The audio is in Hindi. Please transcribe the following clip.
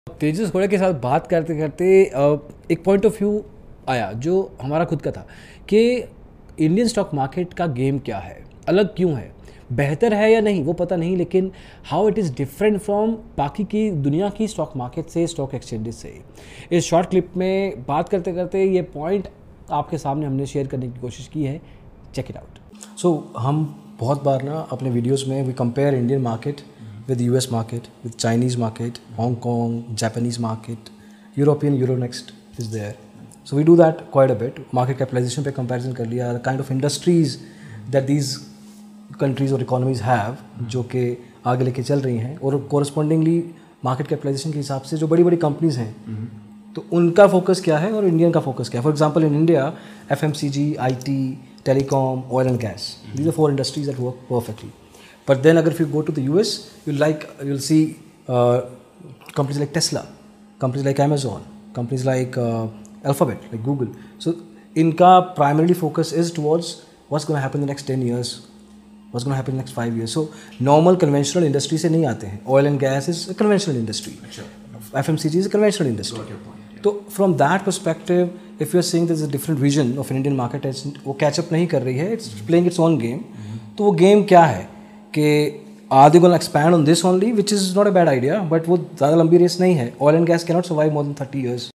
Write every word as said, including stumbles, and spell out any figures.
तेजस घोड़े के साथ बात करते करते एक पॉइंट ऑफ व्यू आया जो हमारा खुद का था कि इंडियन स्टॉक मार्केट का गेम क्या है, अलग क्यों है, बेहतर है या नहीं वो पता नहीं, लेकिन how it is different from बाकी की दुनिया की स्टॉक मार्केट से, स्टॉक एक्सचेंजेस से। इस शॉर्ट क्लिप में बात करते करते ये पॉइंट आपके सामने हमने शेयर करने की कोशिश की है। Check it out. सो हम बहुत बार ना अपने वीडियोस में we compare Indian market with U S market, with Chinese market, Hong Kong, Japanese market, European Euronext is there. So we do that quite a bit. Market capitalization पे comparison कर लिया, the kind of industries that these countries or economies have जो कि आगे लेके चल रही हैं, और correspondingly market capitalization के हिसाब से जो बड़ी बड़ी companies हैं तो उनका फोकस क्या है और इंडियन का फोकस क्या है. For example in India F M C G, I T, telecom, oil and gas, these are four industries that work perfectly. But then अगर if you go to the U S, you'll like you'll see uh, companies like Tesla, companies like Amazon, companies like uh, Alphabet, like Google. So इनका primarily focus is towards what's going to happen in the next ten years, what's going to happen in the next five years. So normal conventional industry से नहीं आते हैं. Oil and gas is a conventional industry. F M C G is a conventional industry. तो from that perspective, if you're saying there's a different vision of an Indian market, वो catch up नहीं कर रही है, it's playing its own game. तो वो game क्या है कि are they gonna expand on this only, which is not a bad idea, but वो ज़्यादा लंबी रेस नहीं है. Oil and gas can not survive more than thirty years.